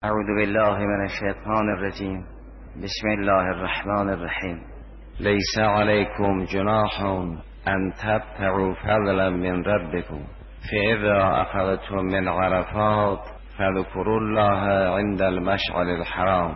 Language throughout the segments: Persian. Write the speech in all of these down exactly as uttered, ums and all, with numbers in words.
اعوذ بالله من الشیطان الرجیم. بسم الله الرحمن الرحیم. لیس علیکم جناح ان تبتغوا فضلا من ربکم فاذا افضتم من عرفات فاذكروا الله عند المشعر الحرام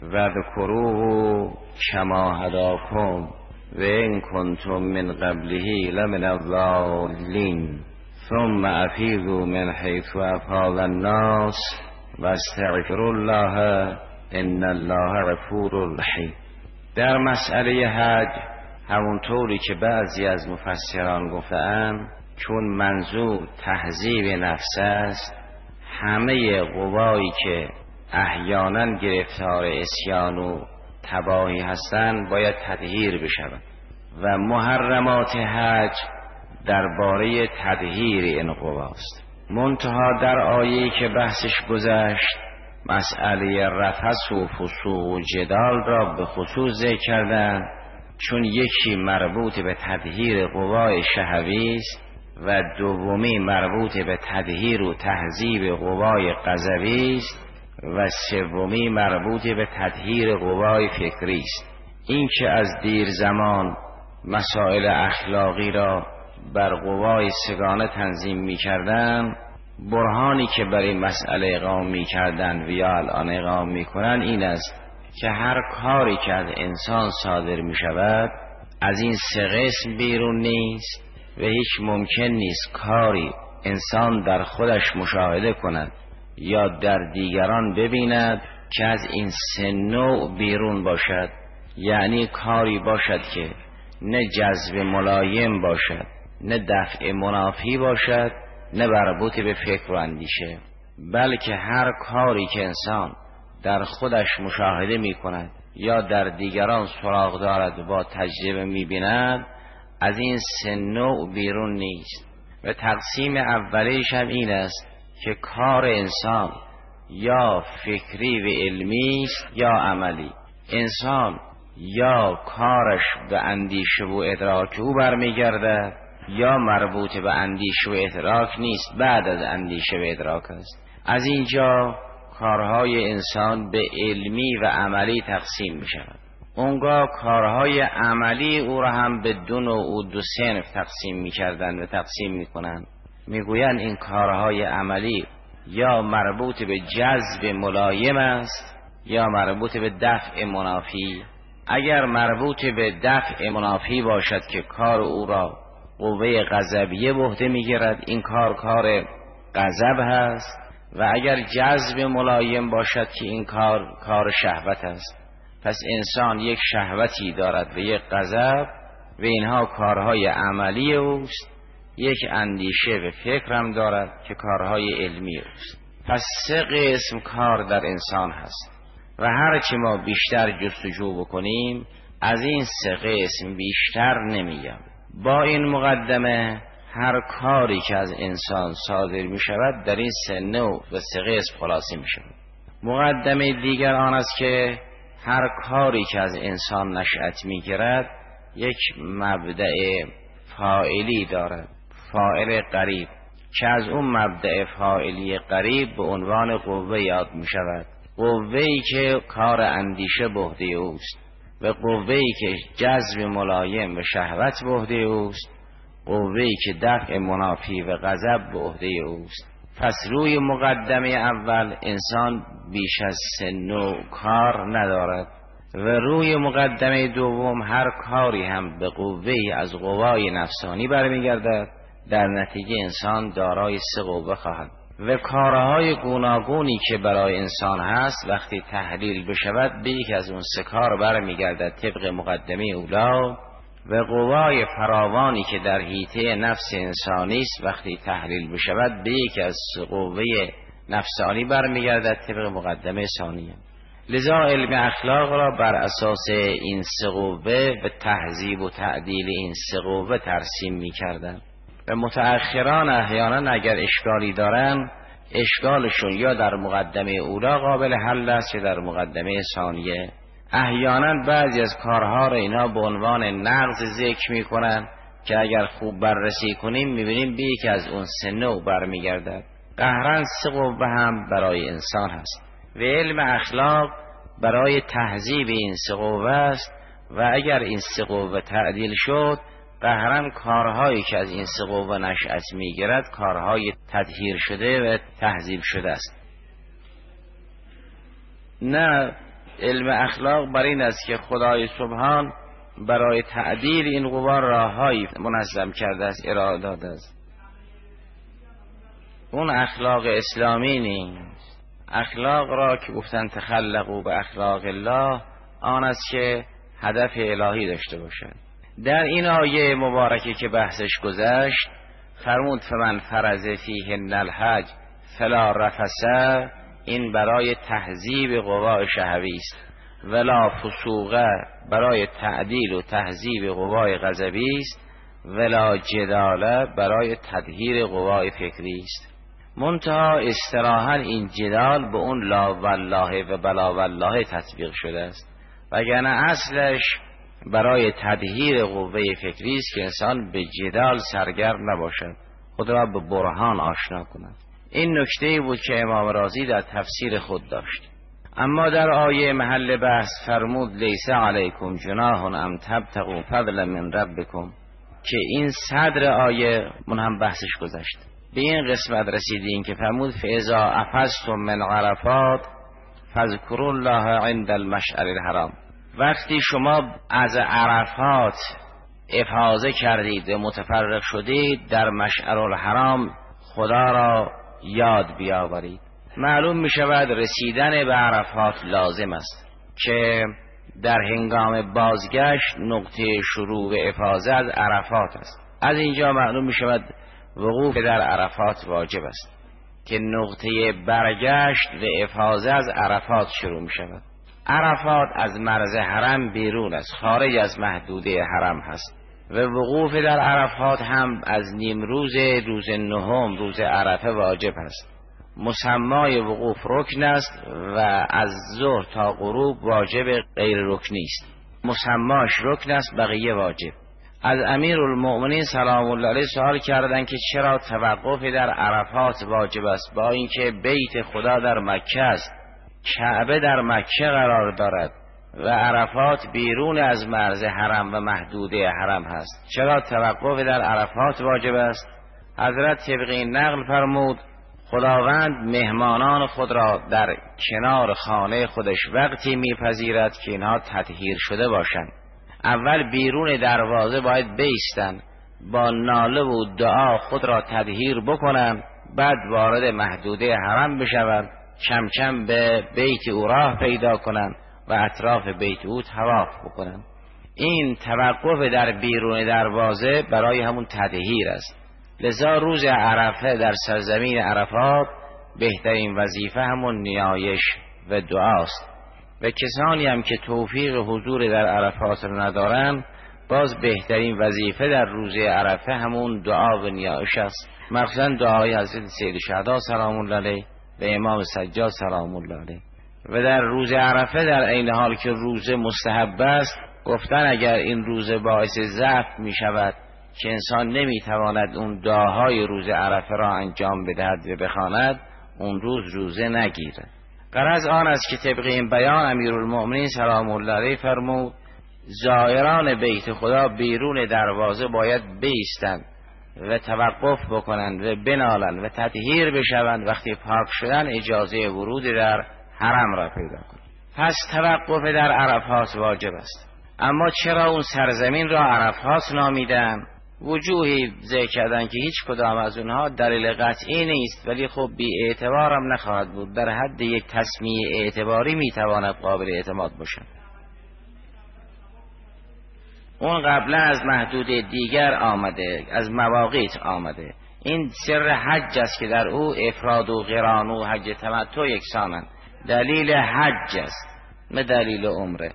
واذكروه كما هداكم وان كنتم من قبله لمن الضالين ثم افیضوا من حيث افاض الناس واستغفروا الله ان الله غفور رحیم. در مسئله حج همونطوری که بعضی از مفسران گفتند، چون منظور تهذیب نفس است، همه قوایی که احیانا گرفتار عصیان و تباهی هستند باید تطهیر بشوند و محرمات حج درباره تطهیر این قواست. منتها در آیه‌ای که بحثش گذشت مسئله رفث و فسوق و جدال را به خصوص ذکر کردند، چون یکی مربوط به تطهیر قوای شهوی است و دومی مربوط به تطهیر و تهذیب قوای غضبی است و سومی مربوط به تطهیر قوای فکری است. این که از دیر زمان مسائل اخلاقی را بر قوای سگانه تنظیم می کردن، برهانی که برای مسئله اقام می کردن و یا الان اقام می کنن این است که هر کاری که از انسان صادر می شود از این سه قسم بیرون نیست و هیچ ممکن نیست کاری انسان در خودش مشاهده کند یا در دیگران ببیند که از این سه نوع بیرون باشد. یعنی کاری باشد که نه جذب ملایم باشد، نه دفع منافی باشد، نه مربوط به فکر و اندیشه، بلکه هر کاری که انسان در خودش مشاهده می کند یا در دیگران سراغ دارد و با تجربه می بیند از این سه نوع بیرون نیست. و تقسیم اولیش هم این است که کار انسان یا فکری و علمی است یا عملی. انسان یا کارش به اندیشه و ادراک او برمیگرده یا مربوط به اندیشه و ادراک نیست، بعد از اندیشه و ادراک است. از اینجا کارهای انسان به علمی و عملی تقسیم می شود. اونگاه کارهای عملی او را هم به دو نوع و دو صنف تقسیم می کردن و تقسیم می کنن. می گوین این کارهای عملی یا مربوط به جذب ملایم است یا مربوط به دفع منافی. اگر مربوط به دفع منافی باشد که کار او را قوه غضبیه به عهده میگیرد، این کار کار غضب هست. و اگر جذب ملایم باشد که این کار کار شهوت است. پس انسان یک شهوتی دارد و یک غضب و اینها کارهای عملی اوست. یک اندیشه و فکر هم دارد که کارهای علمی اوست. پس سه قسم کار در انسان هست و هرچی ما بیشتر جستجو بکنیم از این سه قسم بیشتر نمیگم. با این مقدمه هر کاری که از انسان صادر می شود در این سه نوع و سه قسم خلاصه می شود. مقدمه دیگر آن است که هر کاری که از انسان نشأت می گیرد یک مبدأ فاعلی دارد، فاعل قریب، که از اون مبدأ فاعلی قریب به عنوان قوه یاد می شود. قوه‌ای که کار اندیشه به عهده اوست و قوه‌ای که جذب ملایم و شهوت به عهده اوست، قوه‌ای که دفع منافی و غضب به عهده اوست. پس روی مقدمه اول انسان بیش از سه نوع کار ندارد و روی مقدمه دوم هر کاری هم به قوه‌ای از قوای نفسانی برمیگردد. در نتیجه انسان دارای سه قوه خواهد و کارهای گوناگونی که برای انسان هست وقتی تحلیل بشود به یک از اون سه کار برمیگردد طبق مقدمه اولا و قوای فراوانی که در حیطه نفس انسانی است وقتی تحلیل بشود به یک از قوه نفسانی برمیگردد طبق مقدمه ثانیه. لذا علم اخلاق را بر اساس این سه قوه و تهذیب و تعدیل این سه قوه ترسیم می‌کردند و متأخران احیانا اگر اشکالی دارن اشکالشون یا در مقدمه اولا قابل حل است یا در مقدمه ثانیه. احیانا بعضی از کارها را اینا به عنوان نقض ذکر میکنن که اگر خوب بررسی کنیم میبینیم به یکی از اون سه نوع برمیگردد. قهرن سه قوه هم برای انسان هست. و علم اخلاق برای تهذیب این سه قوه است و اگر این سه قوه تعدیل شد قهرن کارهایی که از این سه قوه نشأت میگیرد کارهای تطهیر شده و تهذیب شده است. نه، علم اخلاق بر این است که خدای سبحان برای تعدیل این قوا راههایی منظم کرده است، ارائه داده است. اون اخلاق اسلامی نیست. اخلاق را که گفتن تخلقوا به اخلاق الله، آن است که هدف الهی داشته باشد. در این آیه مبارکه که بحثش گذشت فرمود فمن فرض فیهن الحج فلا رفث، این برای تهذیب قوا شهوی است. ولا فسوق برای تعدیل و تهذیب قوای غضبی است. ولا جدال برای تطهیر قوای فکری است. منتها اصطلاحاً این جدال به اون لا والله و بلا والله تطبیق شده است، وگرنه اصلش برای تطهیر قوه فکری است که انسان به جدال سرگرم نباشد، خود را به برهان آشنا کند. این نکته بود که امام رازی در تفسیر خود داشت. اما در آیه محل بحث فرمود لیس علیکم جناح ان تبتغوا فضلا من ربکم، که این صدر آیه من هم بحثش گذشت. به این قسمت رسیدیم که فرمود فاذا افضتم من عرفات فاذکروا الله عند المشعر الحرام. وقتی شما از عرفات افاضه کردید و متفرق شدید در مشعر الحرام خدا را یاد بیاورید. معلوم می شود رسیدن به عرفات لازم است که در هنگام بازگشت نقطه شروع افاضه از عرفات است. از اینجا معلوم می شود وقوف در عرفات واجب است که نقطه برگشت و افاضه از عرفات شروع می شود. عرفات از مرز حرم بیرون است، خارج از محدوده حرم هست و وقوف در عرفات هم از نیم روز روز نهم روز عرفه واجب است. مسمای وقوف رکن است و از ظهر تا غروب واجب غیر رکنی است. مسماش رکن است، بقیه واجب. از امیرالمؤمنین سلام الله علیه سوال کردند که چرا توقف در عرفات واجب است با اینکه بیت خدا در مکه است، کعبه در مکه قرار دارد و عرفات بیرون از مرز حرم و محدوده حرم هست، چرا توقف در عرفات واجب است؟ حضرت طبق این نقل فرمود خداوند مهمانان خود را در کنار خانه خودش وقتی میپذیرد که اینها تطهیر شده باشند. اول بیرون دروازه باید بایستند، با ناله و دعا خود را تطهیر بکنند، بعد وارد محدوده حرم بشوند، کم کم به بیت او راه پیدا کنند و اطراف بیت او طواف بکنند. این توقف در بیرون دروازه برای همون تطهیر است. لذا روز عرفه در سرزمین عرفات بهترین وظیفه همون نیایش و دعاست و کسانی هم که توفیق حضور در عرفات رو ندارن باز بهترین وظیفه در روز عرفه همون دعا و نیایش است، مخصوصا دعای حضرت سید شهدا سلام الله علیه و امام سجاد سلام الله علیه. و در روز عرفه در عین حال که روز مستحب است گفتن اگر این روز باعث ضعف می شود که انسان نمیتواند اون دعاهای روز عرفه را انجام بدهد و بخواند، اون روز روزه نگیرد. غرض آن است که طبق این بیان امیرالمؤمنین سلام الله علیه فرمود زائران بیت خدا بیرون دروازه باید بایستند و توقف بکنند و بنالند و تطهیر بشوند، وقتی پاک شدن اجازه ورود در حرم را پیدا کنند. پس توقف در عرفات واجب است. اما چرا اون سرزمین را عرفات نامیدن؟ وجوهی ذکر کردن که هیچ کدام از اونها دلیل قطعی نیست، ولی خب بی اعتبار هم نخواهد بود، در حد یک تسمیه اعتباری میتواند قابل اعتماد باشد. اون قبلا از محدود دیگر آمده، از مواقیت آمده. این سر حج است که در او افراد و قران و حج تمتع یکسانند. دلیل حج است نه دلیل عمره.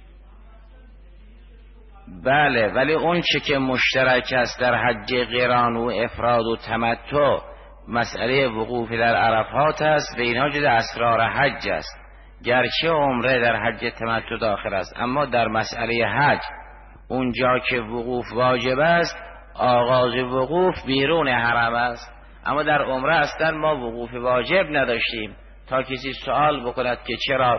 بله، ولی اون چه که مشترک است در حج قران و افراد و تمتع مسئله وقوف در عرفات است و اینها جز اسرار حج است. گرچه عمره در حج تمتع داخل است، اما در مسئله حج اونجا که وقوف واجب است آغاز وقوف بیرون حرم است، اما در عمره اصلا ما وقوف واجب نداشتیم تا کسی سوال بکند که چرا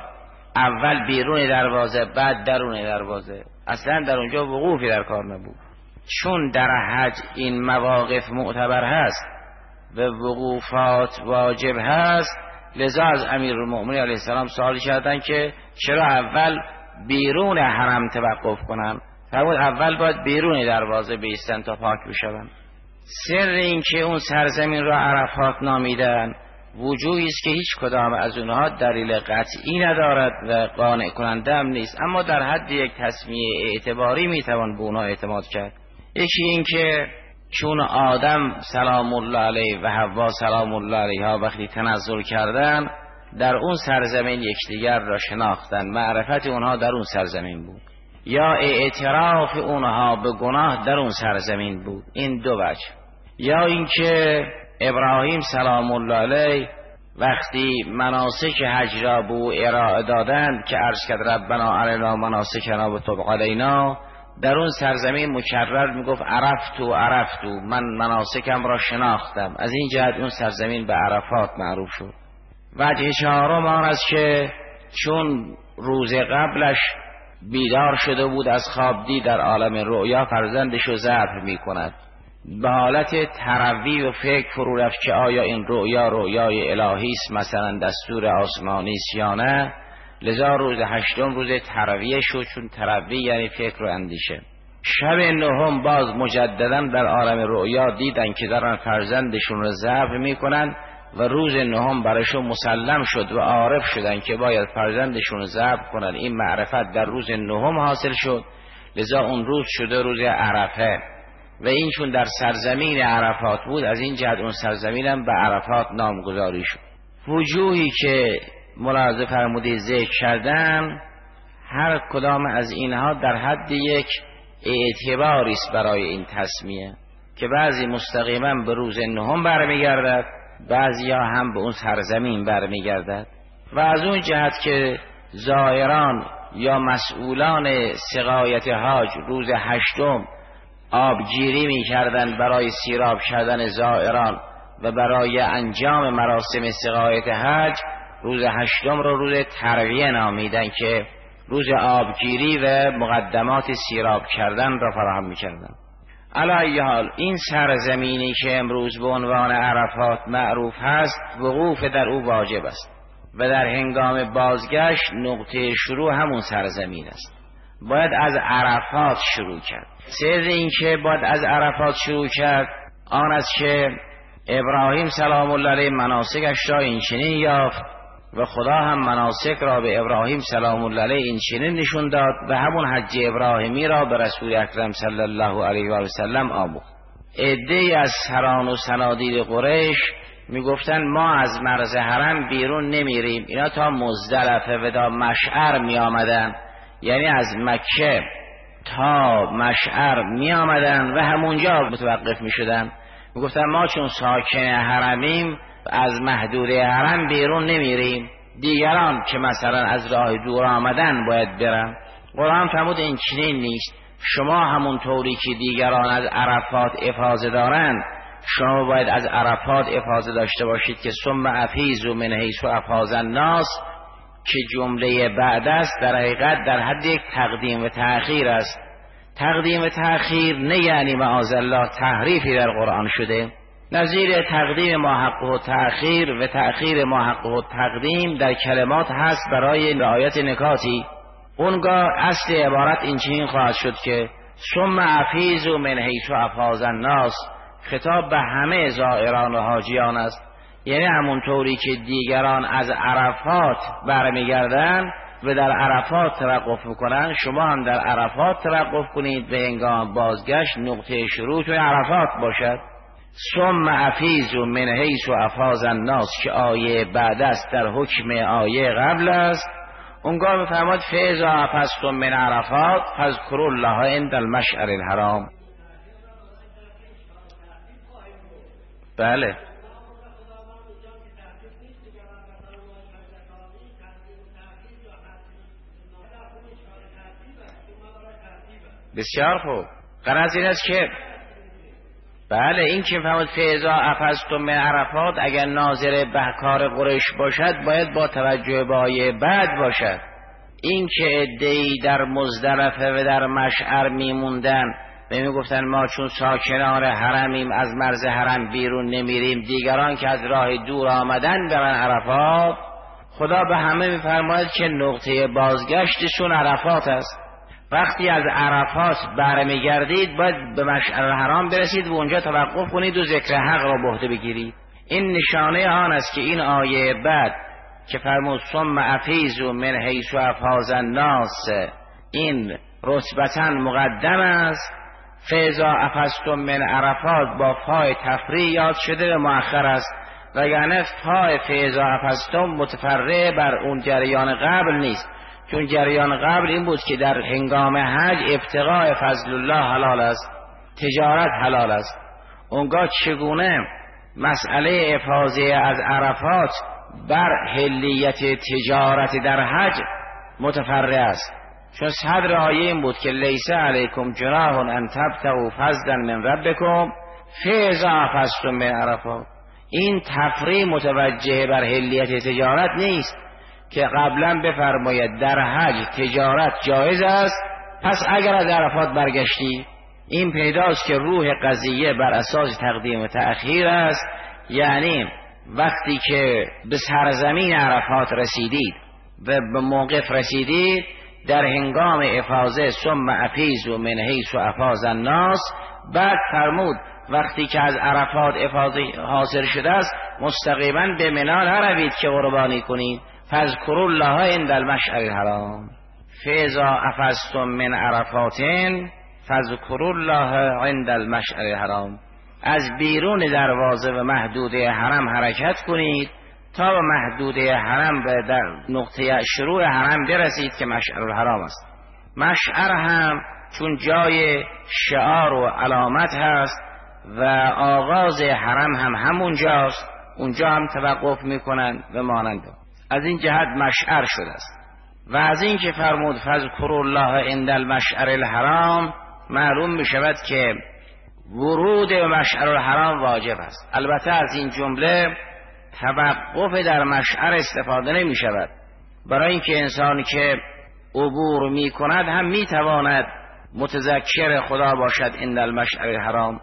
اول بیرون دروازه بعد درون دروازه، اصلا در اونجا وقوفی در کار نبود. چون در حج این مواقف معتبر هست و وقوفات واجب هست، لذا از امیرالمؤمنین علیه السلام سوال کردن که چرا اول بیرون حرم توقف کنن؟ فرمود اول باید بیرون دروازه بایستن تا پاک بشون. سر این که اون سرزمین را عرفات نامیدن وجوهی است که هیچ کدام از اونها دلیل قطعی ندارد و قانع کننده هم نیست، اما در حد یک تسمیه اعتباری میتوان به اونها اعتماد کرد. یکی این که چون آدم سلام الله علیه و حوا سلام الله علیها وقتی تنزل کردن در اون سرزمین یکدیگر را شناختن، معرفت اونها در اون سرزمین بود، یا اعتراف اونها به گناه در اون سرزمین بود. این دو وجه. یا اینکه ابراهیم سلام الله علیه وقتی مناسک حج را به او ارائه دادند که عرض کرد ربنا ارنا مناسکنا و تب علینا، در اون سرزمین مکرر میگفت عرفتو عرفتو، من مناسکم را شناختم. از این جهت اون سرزمین به عرفات معروف شد. وجه چهارم آن است که چون روز قبلش بیدار شده بود از خواب، دید در عالم رؤیا فرزندش رو ذبح میکند، به حالت تروی و فکر فرو رفت که آیا این رؤیا رؤیای الهی است، مثلا دستور آسمانی است یا نه. لذا روز هشتم روز ترویه شد، چون تروی یعنی فکر و اندیشه. شب نهم باز مجددا در عالم رؤیا دیدن که دارن فرزندشون رو ذبح میکنن و روز نهم برایشون مسلم شد و عارف شدن که باید فرزندشون رو ذبح کنن. این معرفت در روز نهم حاصل شد، لذا اون روز شده روز عرفه و این چون در سرزمین عرفات بود، از این جهت اون سرزمین هم به عرفات نامگذاری شد. وجوهی که ملاحظه فرمودید ذکر کردن، هر کدام از اینها در حد یک اعتباری است برای این تسمیه که بعضی مستقیما به روز نهم برمیگردد، بعضی ها هم به اون سرزمین برمیگردد. و از اون جهت که زائران یا مسئولان سقایت حاج روز هشتم آبگیری می کردن برای سیراب کردن زائران و برای انجام مراسم سقایت حج، روز هشتم رو روز ترویه نامیدن که روز آبگیری و مقدمات سیراب کردن را فراهم می کردن. علی حال این سرزمینی که امروز به عنوان عرفات معروف هست، وقوف در او واجب است و در هنگام بازگشت نقطه شروع همون سرزمین است. باید از عرفات شروع کرد. سر این که باید از عرفات شروع کرد آن است که ابراهیم سلام الله علیه مناسکش را این چنین یافت و خدا هم مناسک را به ابراهیم سلام الله علیه این چنین نشون داد و همون حج ابراهیمی را به رسول اکرم صلی الله علیه و سلم آموخت. عده‌ای از سران و صنادید قریش میگفتن ما از مرز حرم بیرون نمیریم، اینا تا مزدلفه و تا مشعر می آمدن، یعنی از مکه تا مشعر می آمدن و همونجا متوقف می شدن. می گفتن ما چون ساکن حرمیم از محدود حرم بیرون نمیریم، دیگران که مثلا از راه دور آمدن باید برن. قرآن فرمود این چنین نیست، شما همون طوری که دیگران از عرفات افاضه دارن، شما باید از عرفات افاضه داشته باشید که ثم افیضوا من حیث افاض الناس، که جمله بعد است در حقیقت در حد یک تقدیم و تأخیر است. تقدیم و تأخیر نه یعنی معاذالله تحریفی در قرآن شده، نظیر تقدیم ما حقه و تأخیر و تأخیر ما حقه و تقدیم در کلمات هست برای رعایت نکاتی. اونگاه اصل عبارت این چنین خواهد شد که ثم افیضوا من حیث افاض الناس، خطاب به همه زائران و حاجیان است، یعنی همونطوری که دیگران از عرفات برمیگردن و در عرفات توقف میکنن، شما هم در عرفات توقف کنید و هنگام بازگشت نقطه شروع توی عرفات باشد. ثم افیضوا من حیث افاض الناس که آیه بعد است در حکم آیه قبل است. اونگاه میفرماد فاذا افضتم من عرفات فاذکروا الله عند المشعر الحرام. بله بسیار خوب. غرض این است که بله این که فرمود فیضا افضتم من عرفات اگر ناظر به کار قریش باشد باید با توجه به آیه بعد باشد. این که عده‌ای در مزدلفه و در مشعر میموندن و میگفتن ما چون ساکنان حرمیم از مرز حرم بیرون نمیریم، دیگران که از راه دور آمدن برن عرفات، خدا به همه میفرماید که نقطه بازگشتشون عرفات است. وقتی از عرفات برمیگردید باید به مشعر الحرام برسید و اونجا توقف کنید و ذکر حق را به عهده بگیرید. این نشانه آن است که این آیه بعد که فرمود ثم افیضوا من حیث افاض الناس این رتبتا مقدم است. فیضا افضتم من عرفات با فای تفریع یاد شده و مؤخر است، وگرنه فای فیضا افضتم متفرع بر اون جریان قبل نیست، چون جریان قبل این بود که در هنگام حج ابتغاء فضل الله حلال است، تجارت حلال است. اونگاه چگونه مسئله افاضه از عرفات بر حلیت تجارت در حج متفرع است؟ چون صدر آیه این بود که لیس علیکم جناح ان تبتغوا فضلا من ربکم فاذا افضتم من عرفات. این تفریع متوجه بر حلیت تجارت نیست که قبلا بفرماید در حج تجارت جایز است، پس اگر از عرفات برگشتی. این پیداست که روح قضیه بر اساس تقدیم و تأخیر است، یعنی وقتی که به سرزمین عرفات رسیدید و به موقف رسیدید در هنگام افاضه ثم افیضوا من حیث افاض الناس، بعد فرمود وقتی که از عرفات افاضه حاصل شده است مستقیما به منی نروید که قربانی کنید. فاذکروا الله عند المشعر الحرام فاذا افضتم من عرفات فاذکروا الله عند المشعر الحرام. از بیرون دروازه و محدوده حرم حرکت کنید تا به محدوده حرم و در نقطه شروع حرم برسید که مشعر الحرام است. مشعر هم چون جای شعار و علامت هست و آغاز حرم هم همونجاست، اونجا هم توقف میکنند و مانند. از این جهت مشعر شده است. و از این که فرمود فاذکروا الله عند المشعر الحرام معلوم می شود که ورود به مشعر الحرام واجب است. البته از این جمله توقف در مشعر استفاده نمی شود، برای اینکه انسانی که عبور می کند هم می تواند متذکر خدا باشد عند المشعر الحرام.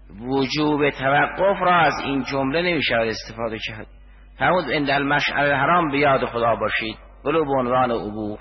وجوب توقف را از این جمله نمی شود استفاده کرد. فرمود عند المشعر الحرام به یاد خدا باشید ولو به عنوان عبور.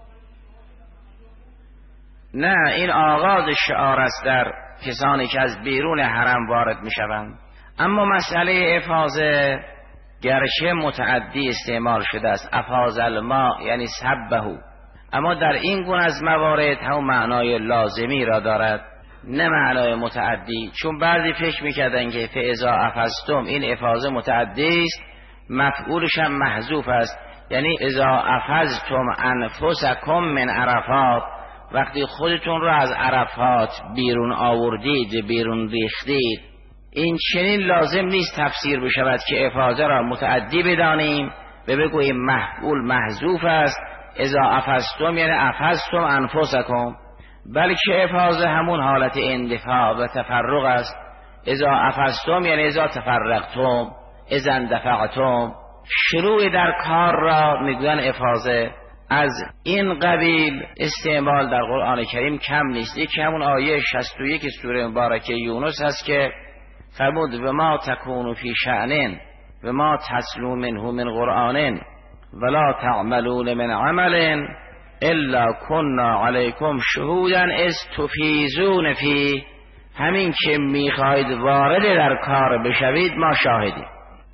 نه، این آغاز شعار است در کسانی که از بیرون حرم وارد می شوند. اما مسئله افاضه گرچه متعدی استعمال شده است، افاض الماء یعنی سبه، اما در این گونه از موارد هم معنای لازمی را دارد نه معنای متعدی. چون بعضی فکر میکردن که فاذا افضتم این افاضه متعدی است، مفعولش هم محذوف است، یعنی اذا افضتم انفسکم من عرفات، وقتی خودتون رو از عرفات بیرون آوردید بیرون ریختید. این چنین لازم نیست تفسیر بشود که افاضه را متعدی بدانیم و بگوییم مفعول محذوف است اذا افضتم یعنی افضتم انفسکم، بلکه افاضه همون حالت اندفاع و تفرق است. اذا افضتم یعنی اذا تفرقتم، اذا اندفعتم، شروع در کار را میگوین افاضه. از این قبیل استعمال در قرآن کریم کم نیست. یکی همون آیه شصت و یک سوره مبارکه یونس هست که فرمود و ما تکونوا فی شأن و ما تتلو منه من قرآن ولا تعملون من عمل الا كنا علیکم شهودا اذ تفیضون فیه. همین که میخواهید وارد در کار بشوید ما شاهدیم.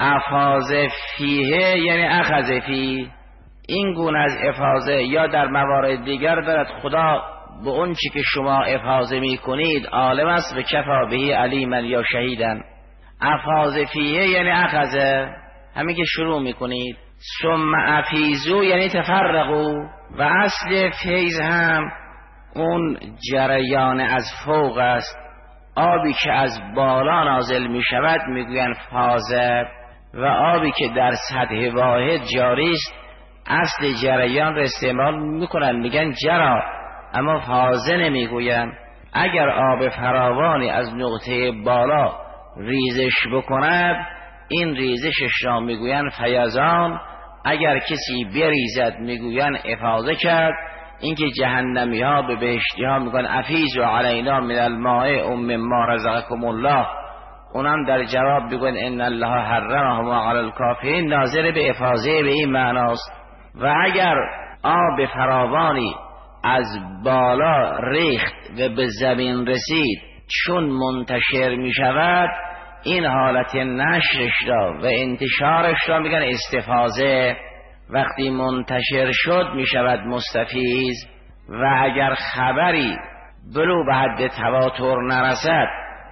افاض فیه یعنی اخذ فیه. این گونه از افاضه یا در موارد دیگر دارد خدا به اون چی که شما افاضه میکنید عالم است و کفا بهی علیما یا شهیدن. افاض فیه یعنی اخذ، همین که شروع میکنید. ثم افیضوا یعنی تفرقوا. و اصل فیض هم اون جریان از فوق است. آبی که از بالا نازل می شود می گوین فاضه، و آبی که در سطح واحد جاری است اصل جریان را استعمال می کنن میگن جرا، اما فاضه نمی گوین. اگر آب فراوانی از نقطه بالا ریزش بکند، این ریزشش را میگویند فیضان. اگر کسی بریزد میگویند افاضه کرد. اینکه جهنمی ها به بهشتی ها میگن افیض و علینا من الماء ام ما رزقکم الله، اونم در جواب بگن ان الله حرمهما علی الکافرین، ناظر به افاضه به این معناست. و اگر آب فراوانی از بالا ریخت و به زمین رسید، چون منتشر می شود، این حالت نشرش را و انتشارش را میگن استفاضه. وقتی منتشر شد می شود مستفیض. و اگر خبری بلو به حد تواتر نرسد،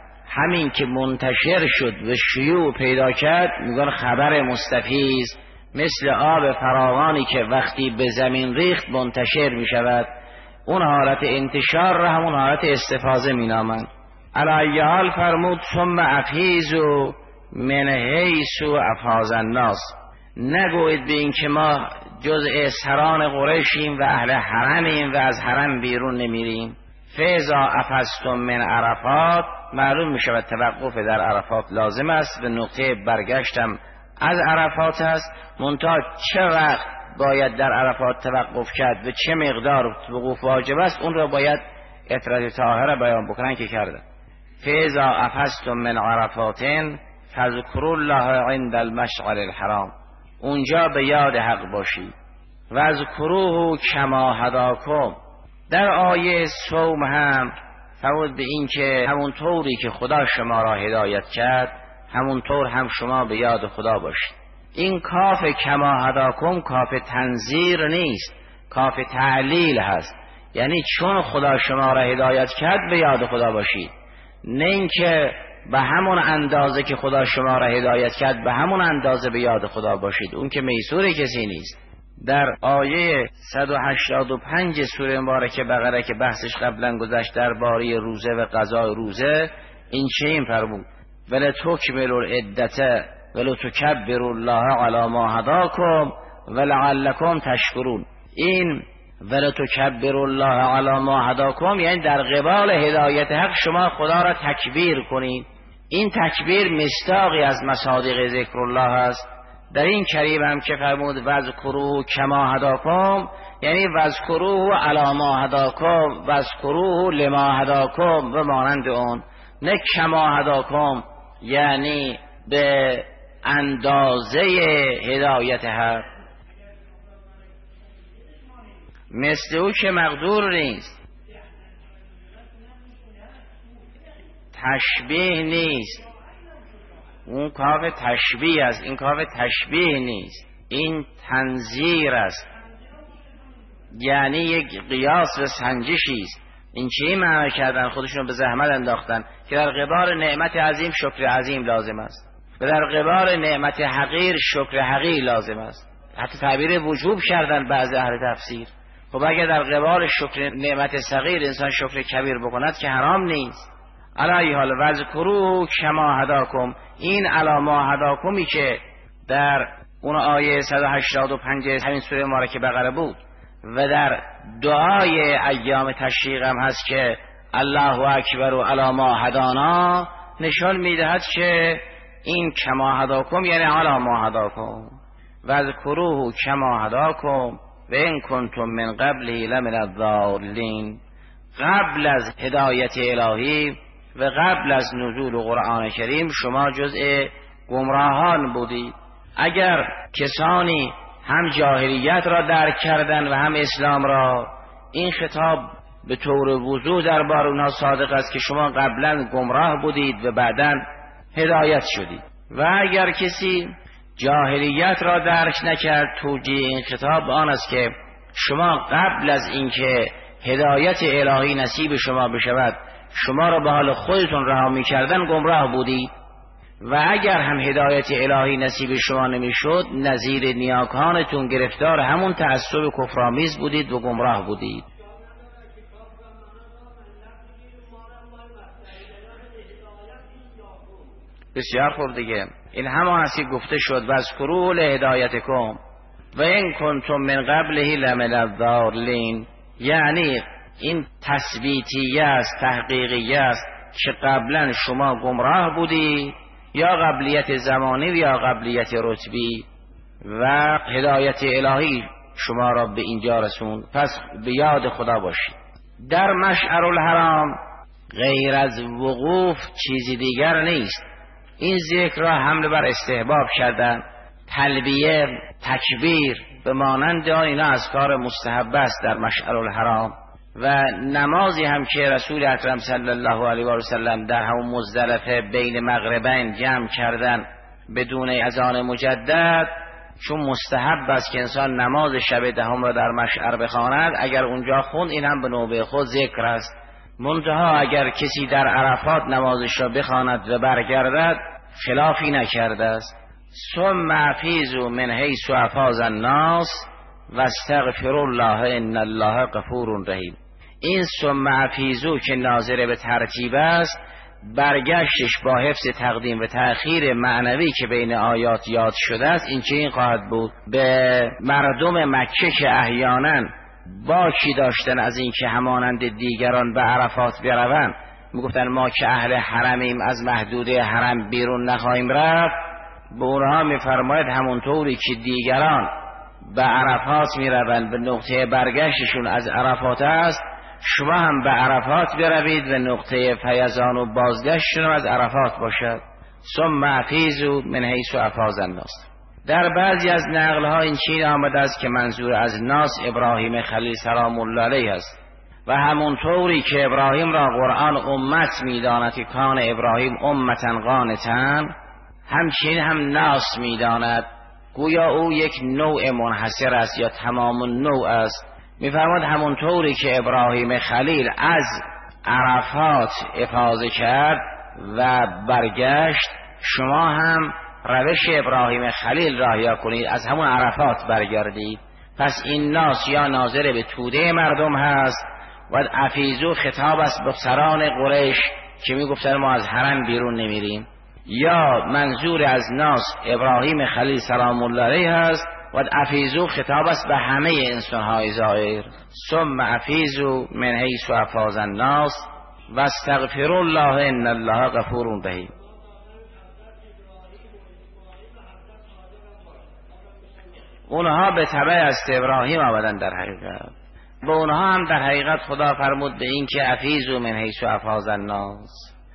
همین که منتشر شد و شیوع پیدا کرد میگن خبر مستفیض. مثل آب فراوانی که وقتی به زمین ریخت منتشر می شود، اون حالت انتشار را همون حالت استفاضه می نامند. علی حال فرمود ثم افیضوا من حیث افاض الناس، نگوید به این که ما جزء سران قریشیم و اهل حرمیم و از حرم بیرون نمیریم. فاذا افضتم من عرفات، معلوم می شود توقف در عرفات لازم است و نقطه برگشتم از عرفات است. منتها چه وقت باید در عرفات توقف کرد و چه مقدار وقوف واجب است، اون را باید اطراد طاهره بیان بکنن که کرده. فاذا افضتم من عرفات فاذکروا الله عند المشعر الحرام، اونجا به یاد حق باشید. و اذکروه کما هداکم، در آیه صوم هم فرمود به این که همون طوری که خدا شما را هدایت کرد، همون طور هم شما به یاد خدا باشید. این کاف کما هداکم کاف تنذیر نیست، کاف تعلیل هست. یعنی چون خدا شما را هدایت کرد به یاد خدا باشید، نه اینکه به همون اندازه که خدا شما را هدایت کرد به همون اندازه به یاد خدا باشید. اون که میسور کسی نیست. در آیه صد و هشتاد و پنج سوره مبارکه بقره که بحثش قبلا گذشت درباره روزه و قضای روزه، این چه این فرمود ولتکملوا العدة ولتکبروا الله علی ما هداکم ولعلکم تشکرون. این ولتکبروا الله علی ما هداکم یعنی در قبال هدایت حق شما خدا را تکبیر کنید. این تکبیر مصداقی از مصادیق ذکر الله است. در این کریم هم که فرمود وذکروه کما هداکم، یعنی وذکروه علی ما هداکم وذکروه لما هداکم و مانند اون، نه کما هداکم یعنی به اندازه هدایت حق. مثل او که مقدور نیست، تشبیه نیست. اون کاف تشبیه است، این کاف تشبیه نیست، این تنظیر است، یعنی یک قیاس و سنجشی است. این چی معنی کردن؟ خودشون به زحمت انداختن که در قبال نعمت عظیم شکر عظیم لازم است و در قبال نعمت حقیر شکر حقیر لازم است. حتی تعبیر وجوب کردن بعضی اهل تفسیر. خب اگر در قبال شکر نعمت صغیر انسان شکر کبیر بکند که حرام نیست. علی حال وذکروه کما هداکم، این علی ما هداکمی که در اون آیه صد و هشتاد و پنج همین سوره مبارکه بقره بود و در دعای ایام تشریق هم هست که الله اکبر و علی ما هدانا، نشان میدهد که این کما هداکم یعنی علی ما هداکم. وذکروه کما هداکم و ان کنتم من قبله لمن الضالین، قبل از هدایت الهی و قبل از نزول قرآن کریم شما جزء گمراهان بودید. اگر کسانی هم جاهلیت را درک کردن و هم اسلام را، این خطاب به طور وضوح دربار اونها صادق است که شما قبلا گمراه بودید و بعدا هدایت شدید. و اگر کسی جاهلیت را درک نکرد، توجیه این خطاب آن است که شما قبل از اینکه هدایت الهی نصیب شما بشود شما را به حال خودتون رها می‌کردن گمراه بودید. و اگر هم هدایت الهی نصیب شما نمیشد، نظیر نیاکانتون گرفتار همون تعصب کفرآمیز بودید و گمراه بودید. بسیار خوب دیگه، این همان است که گفته شد وذکروه لهدایتکم و ان کنتم من قبله لمن الضالین، یعنی این تثبیتیه است، تحقیقیه است که قبلا شما گمراه بودی، یا قبلیت زمانی و یا قبلیت رتبی و هدایت الهی شما را به اینجا رسوند. پس به یاد خدا باشید. در مشعر الحرام غیر از وقوف چیزی دیگر نیست. این ذکر را حمل بر استحباب کردن، تلبیه، تکبیر به مانند اینا از کار مستحب است در مشعر الحرام. و نمازی هم که رسول اکرم صلی الله علیه و سلم در همون مزدلفه بین مغربین جمع کردن بدون اذان مجدد، چون مستحب است که انسان نماز شب دهم را در مشعر بخواند، اگر اونجا خوند این هم به نوبه خود ذکر است. منتها اگر کسی در عرفات نمازش را بخواند و برگردد خلافی نکرده است. ثم افیضوا من حیث افاض الناس واستغفروا الله ان الله غفور رحیم. این ثم افیضوا که ناظر به ترتیب است، برگشتش با حفظ تقدیم و تأخیر معنوی که بین آیات یاد شده است، این چه این خواهد بود به مردم مکه که احیانا باکی داشتن از این که همانند دیگران به عرفات بروند، میگفتن ما که اهل حرمیم از محدوده حرم بیرون نخواهیم رفت، به اونها میفرماید همونطوری که دیگران به عرفات میروند به نقطه برگشتشون از عرفات است، شما هم به عرفات بروید و نقطه فیضان و بازگشتشون از عرفات باشد. ثم افیضوا من حیث افاض الناس. در بعضی از نقل‌ها این چنین آمده است که منظور از ناس ابراهیم خلیل سلام الله علیه است و همونطوری که ابراهیم را قرآن امت می‌داند که کان ابراهیم امتا قانتا، همچنین هم ناس می‌داند گویا او یک نوع منحصر است یا تمام النوع است. می‌فرماید همونطوری که ابراهیم خلیل از عرفات افاضه کرد و برگشت، شما هم روش ابراهیم خلیل را احیا کنید، از همون عرفات برگردید. پس این ناس یا ناظر به توده مردم هست و افیضوا خطاب است به سران قریش که میگفتن ما از حرم بیرون نمیریم، یا منظور از ناس ابراهیم خلیل سلام الله علیه هست و افیضوا خطاب است به همه انسان‌های ظاهر. ثم افیضوا من حیث افاض الناس واستغفروا الله ان الله غفور رحیم. اونها به تبع است ابراهیم آمدن در حقیقت. به اونها هم در حقیقت خدا فرمود به این که افیضوا من حیث افاض الناس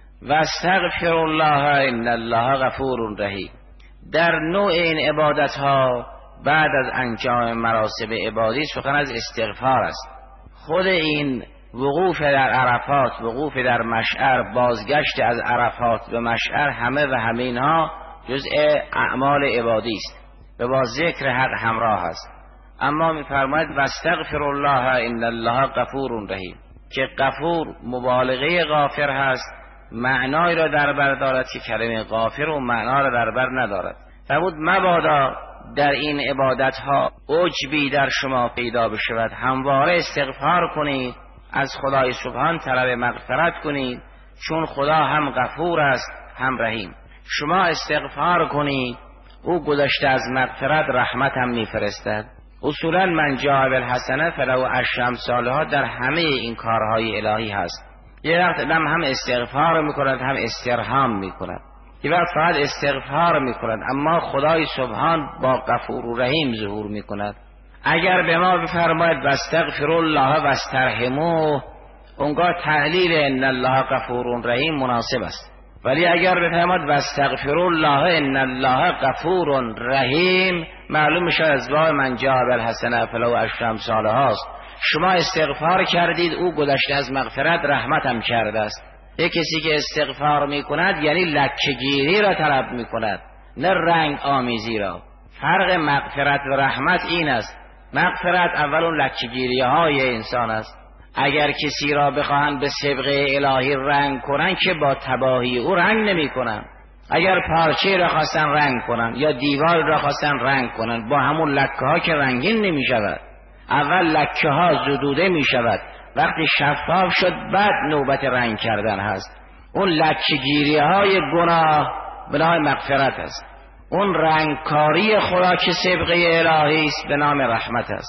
واستغفروا الله ان الله غفور رحیم. در نوع این عبادت ها بعد از انجام مراسم عبادی سخن از استغفار است. خود این وقوف در عرفات، وقوف در مشعر، بازگشت از عرفات به مشعر، همه و همه اینها جزء اعمال عبادی است و با ذکر حق همراه است. اما می‌فرماید واستغفر الله ان الله غفور رحیم که غفور مبالغه غافر هست، معنای را در بر دارد که کلمه غافر و معنا را در بر ندارد. فرمود مبادا در این عبادت ها عجبی در شما پیدا بشود، همواره استغفار کنید، از خدای سبحان طلب مغفرت کنید، چون خدا هم غفور است هم رحیم. شما استغفار کنید، او گذشته از مغفرت رحمت هم میفرستد. اصولا من جاء بالحسنه فله عشر امثالها در همه این کارهای الهی هست. یه وقت هم هم استغفار میکند هم استرحام میکند، یه وقت فقط استغفار میکند، اما خدای سبحان با غفور و رحیم ظهور میکند. اگر به ما بفرماید واستغفر الله واسترحموه، اونگاه تعلیل ان الله غفور رحیم مناسب است. ولی اگر بفرماید واستغفر الله ان الله غفور رحیم، معلوم میشه از باب من جاء بالحسنه فله عشر امثالها است. شما استغفار کردید، او گذشته از مغفرت رحمت هم کرده است. یک کسی که استغفار میکند یعنی لکه‌گیری را طلب میکند، نه رنگ آمیزی را. فرق مغفرت و رحمت این است. مغفرت اول اون لکه‌گیری های انسان است. اگر کسی را بخواهند به سبقه الهی رنگ کنن که با تباهی او رنگ نمی کنن. اگر پارچه را خواستن رنگ کنن یا دیوار را خواستن رنگ کنن، با همون لکه ها که رنگین نمی شود. اول لکه ها زدوده می شود، وقتی شفاف شد بعد نوبت رنگ کردن هست. اون لکه گیری های گناه به نام مغفرت است. اون رنگکاری خدا که سبقه الهی است به نام رحمت است.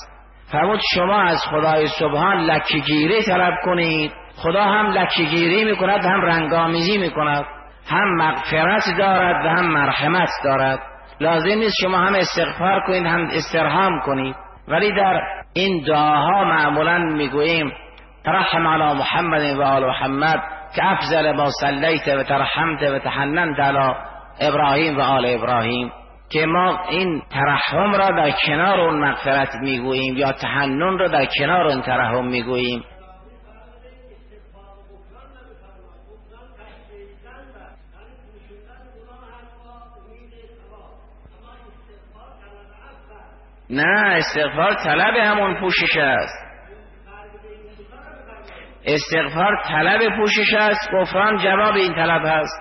فرمود شما از خدای سبحان لکه‌گیری طلب کنید، خدا هم لکه‌گیری میکند هم رنگامیزی میکند، هم مغفرت دارد و هم مرحمت دارد. لازم نیست شما هم استغفار کنید هم استرحام کنید، ولی در این دعاها معمولا میگوییم ترحم علی محمد و آل محمد که افضل ما صلیت و ترحمت و تحننت علی ابراهیم و آل ابراهیم، که ما این ترحم را در کنار اون مغفرت میگوییم یا تحنن را در کنار اون ترحم میگوییم. نه، استغفار طلب همون پوشش است، استغفار طلب پوشش است، غفران جواب این طلب است.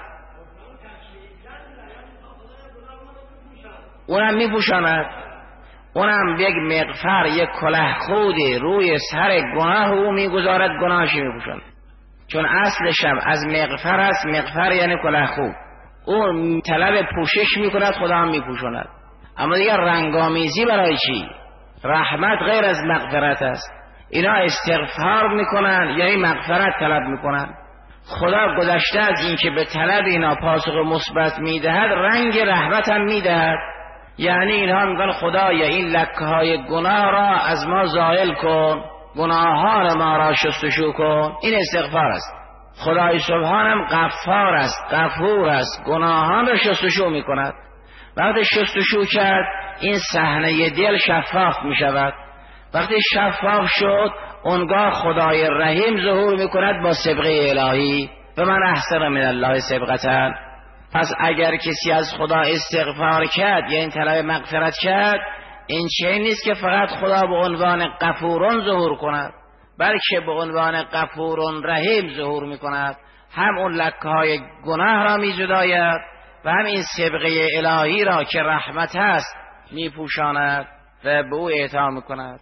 اونم میپوشاند، اونم یک مغفر، یک کلاه خودی روی سر گناه او میگذارد، گناهش میپوشاند، چون اصلش هم از مغفر است. مغفر یعنی کلاه خود، اون طلب پوشش میکند، خدا هم میپوشاند. اما دیگر رنگامیزی برای چی؟ رحمت غیر از مغفرت است. اینا استغفار میکنن یعنی مغفرت طلب میکنن. خدا گذشته از این که به طلب اینا پاسخ مثبت میدهد، رنگ رحمت هم میدهد. یعنی اینها میگن خدایا این لکه های گناه را از ما زائل کن، گناهان ما را شستشو کن. این استغفار است. خدای سبحانم غفار است، غفور است، گناهان را شستشو میکند. وقتی شستشو کرد این صحنه دل شفاف می شود. وقتی شفاف شد اونگاه خدای رحیم ظهور می کند با صبغه الهی و من احسن من الله صبغة. پس اگر کسی از خدا استغفار کرد یا این طلب مغفرت کرد، این چه نیست که فقط خدا به عنوان غفورون ظهور کند، بلکه به عنوان غفورون رحیم ظهور می کند. هم اون لکه های گناه را می زداید و هم این صبغه الهی را که رحمت است می پوشاند و به او اعطا می کند.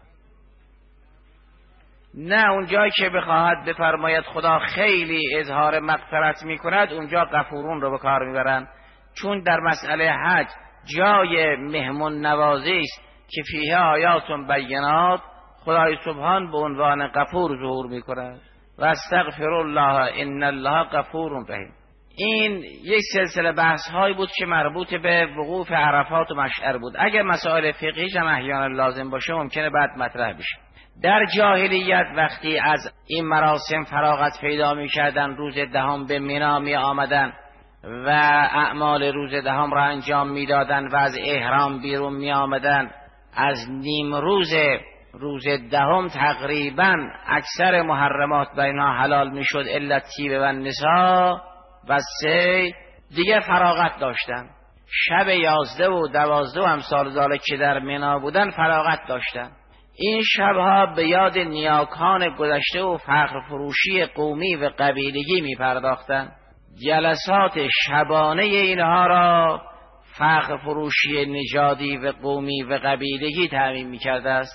نه اونجایی که بخواهد بفرماید خدا خیلی اظهار مغفرت می کند، اونجا غفورون رو به کار می برند، چون در مسئله حج جای مهمون نوازی است که فیه آیات بینات، خدای سبحان به عنوان غفور ظهور می کند و استغفر الله ان الله غفور رحیم. این یک سلسله بحث هایی بود که مربوط به وقوف عرفات و مشعر بود. اگر مسائل فقهی هم احیانا لازم باشه ممکنه بعد مطرح بشه. در جاهلیت وقتی از این مراسم فراغت پیدا می کردن، روز دهم به مینا می آمدن و اعمال روز دهم را انجام می دادن و از احرام بیرون می آمدن، از نیم روز روز دهم تقریبا اکثر محرمات بینها حلال می شد الا الطیب و النساء و سه دیگه فراغت داشتن. شب یازده و دوازده و امثال ذالک که در مینا بودن فراغت داشتن. این شبها به یاد نیاکان گذشته و فخر فروشی قومی و قبیلگی می پرداختن. جلسات شبانه اینها را فخر فروشی نژادی و قومی و قبیلگی تعمیم می کرده است.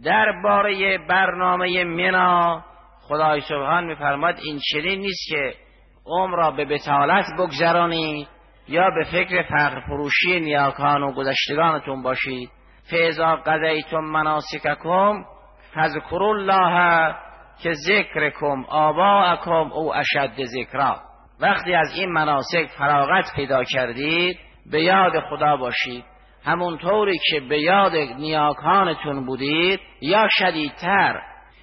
درباره برنامه مینا خدای سبحان می فرماد این چنین نیست که عمر را به بطالت بگذرانید یا به فکر فقر فروشی نیاکان و گذشتگانتون باشید. فاذا قضیتم مناسککم فاذکروا الله که ذکرکم آباءکم او اشد ذکرا. وقتی از این مناسک فراغت پیدا کردید به یاد خدا باشید، همونطوری که به یاد نیاکانتون بودید یا شدیدتر.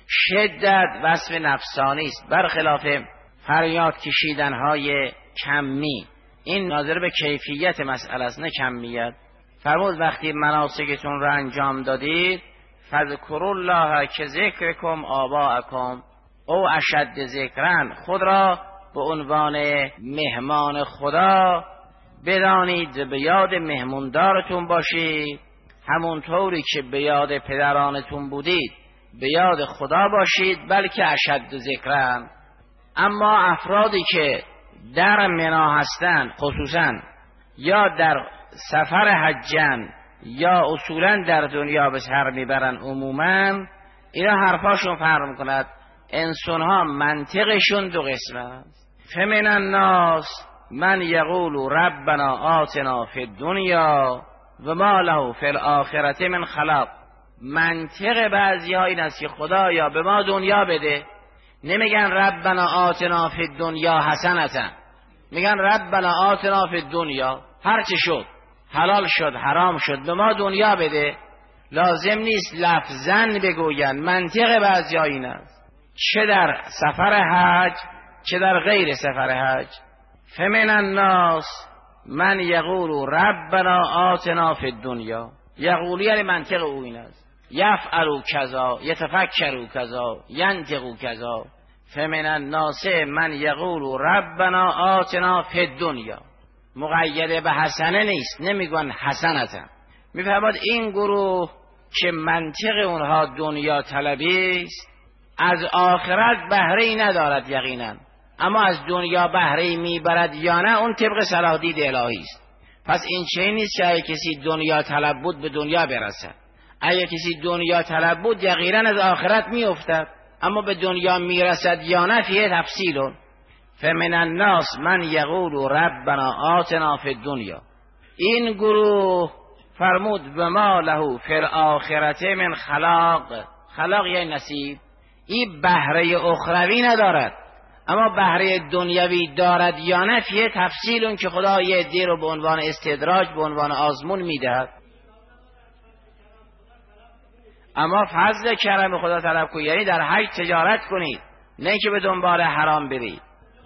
شدت وصف نفسانی است، برخلاف فریاد کشیدنهای کمی. این ناظر به کیفیت مسئله است نه کمیت. فرمود وقتی مناسکتون را انجام دادید فذکروا الله که ذکرکم آباءکم او اشد ذکرن، خود را به عنوان مهمان خدا بدانید و به یاد مهموندارتون باشید، همونطوری که به یاد پدرانتون بودید به یاد خدا باشید، بلکه اشد ذکرن. اما افرادی که در منا هستند خصوصا یا در سفر حجن یا اصولا در دنیا به سر میبرن عموما، اینا حرفاشون فرق میکند. انسان ها منطقشون دو قسم است. فمن الناس من یقول ربنا آتنا فی الدنیا و ما له فی الاخرة من خلاق. منطق بعضی ها این است که خدایا به ما دنیا بده، نمیگن ربنا آتنا فی الدنیا حسنة، میگن ربنا آتنا فی الدنیا، هر چه شد حلال شد حرام شد به ما دنیا بده. لازم نیست لفظاً بگوین، منطق بعضی ها این است، چه در سفر حج چه در غیر سفر حج. فمن الناس من یقول ربنا آتنا فی الدنیا، یقولی یعنی منطق او این است، یفعل کذا یتفکر کذا ینطق کذا. فمن الناس من یقول ربنا آتنا فی الدنیا، مقید به حسنه نیست، نمیگن حسنة. میفهمد این گروه که منطق اونها دنیا طلبی است، از آخرت بهره ای ندارد یقینا، اما از دنیا بهره ای میبرد یا نه اون طبق صلاح دید الهی است. پس این چه نیست که اگه کسی دنیا طلب بود به دنیا برسد، اگه کسی دنیا طلب بود یقینا از آخرت میافتد، اما به دنیا میرسد یا نه فیه تفصیل. فمن الناس من یقول ربنا آتنا فی الدنیا، این گروه فرمود به ما له فی الاخرة من خلاق، خلاق یعنی نصیب، این بهره اخروی ندارد، اما بهره دنیوی دارد یا نه فیه تفصیل، که خدا یه دی رو به عنوان استدراج به عنوان آزمون میدهد. اما فضل کرم خدا طلب کنید، یعنی در حج تجارت کنید، نه که به دنبال حرام برید.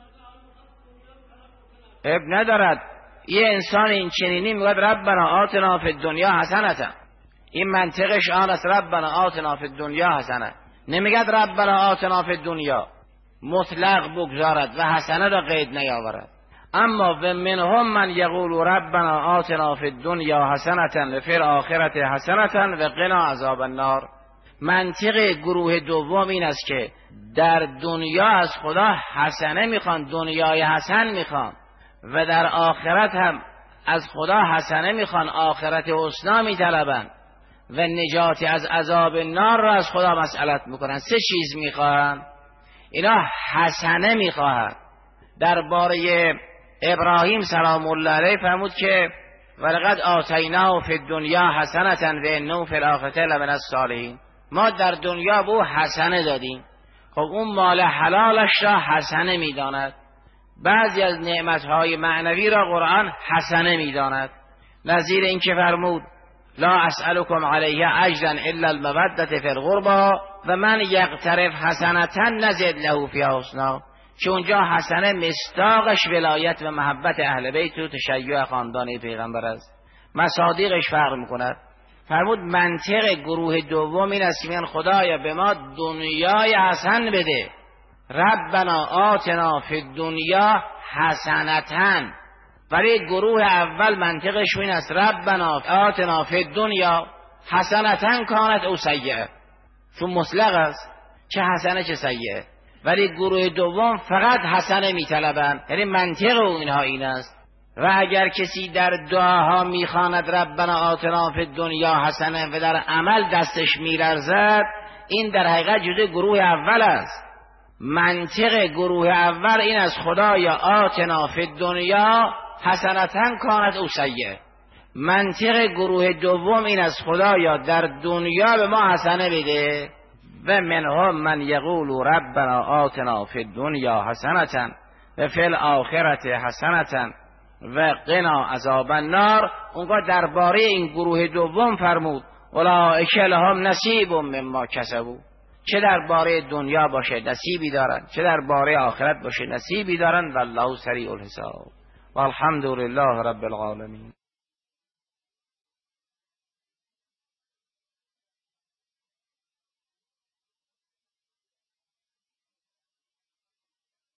اب ندارد یه انسان این چنینی میگوید ربنا آتنا فی الدنیا حسنة، این منطقش آن است، ربنا آتنا فی الدنیا حسنة، نمیگد ربنا آتنا فی الدنیا، مطلق بگذارد و حسنه را قید نیاورد. اما و منهم من یقول ربنا آتنا فی الدنیا حسنة و فی الاخرة حسنة و قنا عذاب النار. منطق گروه دوم این است که در دنیا از خدا حسنه میخوان، دنیای حسن میخوان، و در آخرت هم از خدا حسنه میخوان، آخرت حسنا میطلبن و نجات از عذاب نار را از خدا مسئلت میکنن. سه چیز میخوان اینا، حسنه میخواهد. درباره ابراهیم سلام الله علیه فرمود که ولقد آتیناه فی الدنیا حسنة و انه فی الاخرة لمن الصالحین، ما در دنیا به او حسنه دادیم. خب اون مال حلالش را حسنه میداند، بعضی از نعمتهای معنوی را قرآن حسنه میداند، نظیر این که فرمود لا اسألكم علیه اجرا الا المودة فی القربى و من یقترف حسنة نزد له فی حسنا، که اونجا حسنه مصداقش ولایت و محبت اهل بیت و تشیع خاندان پیغمبر است، مصادیقش فرق میکند. فرمود منطق گروه دوم این است که خدایا به ما دنیای حسن بده، ربنا آتنا فی الدنیا حسنة. ولی گروه اول منطقش این است ربنا آتنا فی الدنیا حسنة کانت او سیئه، چون مطلق است، چه حسنه چه سیئه. ولی گروه دوم فقط حسنه میطلبند، یعنی منطق او اینها این است. و اگر کسی در دعاها میخواند ربنا آتنا فی الدنیا حسنه و در عمل دستش میلرزد، این در حقیقت جزء گروه اول است. منطق گروه اول این است خدایا آتنا فی الدنیا حسنة کانت او سیئه. منطق گروه دوم این است خدایا در دنیا به ما حسنه بده. و منهم من یقول ربنا آتنا فی الدنیا حسنة و فی الاخرة حسنة و قنا عذاب النار. اونگاه درباره این گروه دوم فرمود اولئک لهم نصیب مما کسبوا، چه درباره دنیا باشه نصیبی دارن، چه درباره آخرت باشه نصیبی دارن، والله سریع الحساب. والحمد لله رب العالمین.